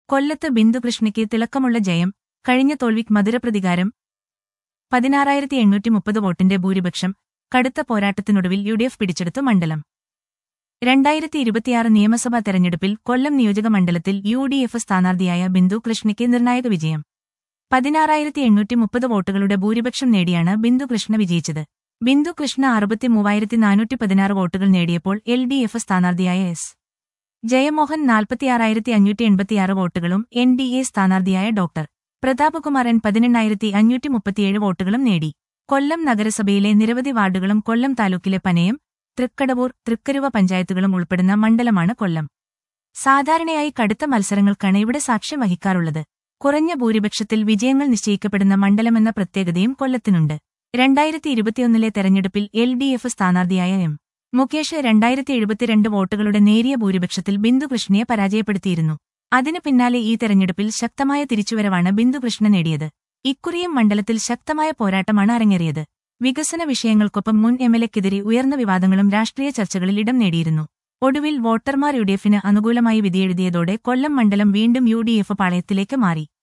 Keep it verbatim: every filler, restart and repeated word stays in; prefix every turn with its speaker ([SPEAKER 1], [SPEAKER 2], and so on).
[SPEAKER 1] കൊല്ലത്ത് ബിന്ദുകൃഷ്ണയ്ക്ക് തിളക്കമുള്ള ജയം, കഴിഞ്ഞ തോൽവിക്ക് മധുരപ്രതികാരം. പതിനാറായിരത്തി എണ്ണൂറ്റി മുപ്പത് വോട്ടിന്റെ ഭൂരിപക്ഷം, കടുത്ത പോരാട്ടത്തിനൊടുവിൽ യു ഡി എഫ് പിടിച്ചെടുത്തു മണ്ഡലം. രണ്ടായിരത്തി ഇരുപത്തിയാറ് നിയമസഭാ തെരഞ്ഞെടുപ്പിൽ കൊല്ലം നിയോജക മണ്ഡലത്തിൽ യു ഡി എഫ് സ്ഥാനാർത്ഥിയായ ബിന്ദുകൃഷ്ണയ്ക്ക് നിർണായക വിജയം. പതിനാറായിരത്തി എണ്ണൂറ്റി മുപ്പത് വോട്ടുകളുടെ ഭൂരിപക്ഷം നേടിയാണ് ബിന്ദുകൃഷ്ണ വിജയിച്ചത്. ബിന്ദുകൃഷ്ണ അറുപത്തി മൂവായിരത്തി നാനൂറ്റി പതിനാറ് വോട്ടുകൾ നേടിയപ്പോൾ എൽ ഡി എഫ് സ്ഥാനാർത്ഥിയായ എസ് ജയമോഹൻ നാൽപ്പത്തിയാറായിരത്തി അഞ്ഞൂറ്റി എൺപത്തിയാറ് വോട്ടുകളും എൻ ഡി എ സ്ഥാനാർത്ഥിയായ ഡോക്ടർ പ്രതാപകുമാരൻ പതിനെണ്ണായിരത്തി അഞ്ഞൂറ്റി മുപ്പത്തിയേഴ് വോട്ടുകളും നേടി. കൊല്ലം നഗരസഭയിലെ നിരവധി വാർഡുകളും കൊല്ലം താലൂക്കിലെ പനയം, തൃക്കടവൂർ, തൃക്കരുവ പഞ്ചായത്തുകളും ഉൾപ്പെടുന്ന മണ്ഡലമാണ് കൊല്ലം. സാധാരണയായി കടുത്ത മത്സരങ്ങൾക്കാണ് ഇവിടെ സാക്ഷ്യം വഹിക്കാറുള്ളത്. കുറഞ്ഞ ഭൂരിപക്ഷത്തിൽ വിജയങ്ങൾ നിശ്ചയിക്കപ്പെടുന്ന മണ്ഡലമെന്ന പ്രത്യേകതയും കൊല്ലത്തിനുണ്ട്. രണ്ടായിരത്തി ഇരുപത്തിയൊന്നിലെ തെരഞ്ഞെടുപ്പിൽ എൽ ഡി എഫ് സ്ഥാനാർത്ഥിയായ എം മുകേഷ് രണ്ടായിരത്തി എഴുപത്തിരണ്ട് വോട്ടുകളുടെ നേരിയ ഭൂരിപക്ഷത്തിൽ ബിന്ദുകൃഷ്ണയെ പരാജയപ്പെടുത്തിയിരുന്നു. അതിനു പിന്നാലെ ഈ തെരഞ്ഞെടുപ്പിൽ ശക്തമായ തിരിച്ചുവരവാണ് ബിന്ദുകൃഷ്ണ നേടിയത്. ഇക്കുറിയും മണ്ഡലത്തിൽ ശക്തമായ പോരാട്ടമാണ് അരങ്ങേറിയത്. വികസന വിഷയങ്ങൾക്കൊപ്പം മുൻ എം എൽ എക്കെതിരെ ഉയർന്ന വിവാദങ്ങളും രാഷ്ട്രീയ ചർച്ചകളിൽ ഇടം നേടിയിരുന്നു. ഒടുവിൽ വോട്ടർമാർ യു ഡി എഫിന് അനുകൂലമായി വിധിയെഴുതിയതോടെ കൊല്ലം മണ്ഡലം വീണ്ടും യു ഡി എഫ് പാളയത്തിലേക്ക് മാറി.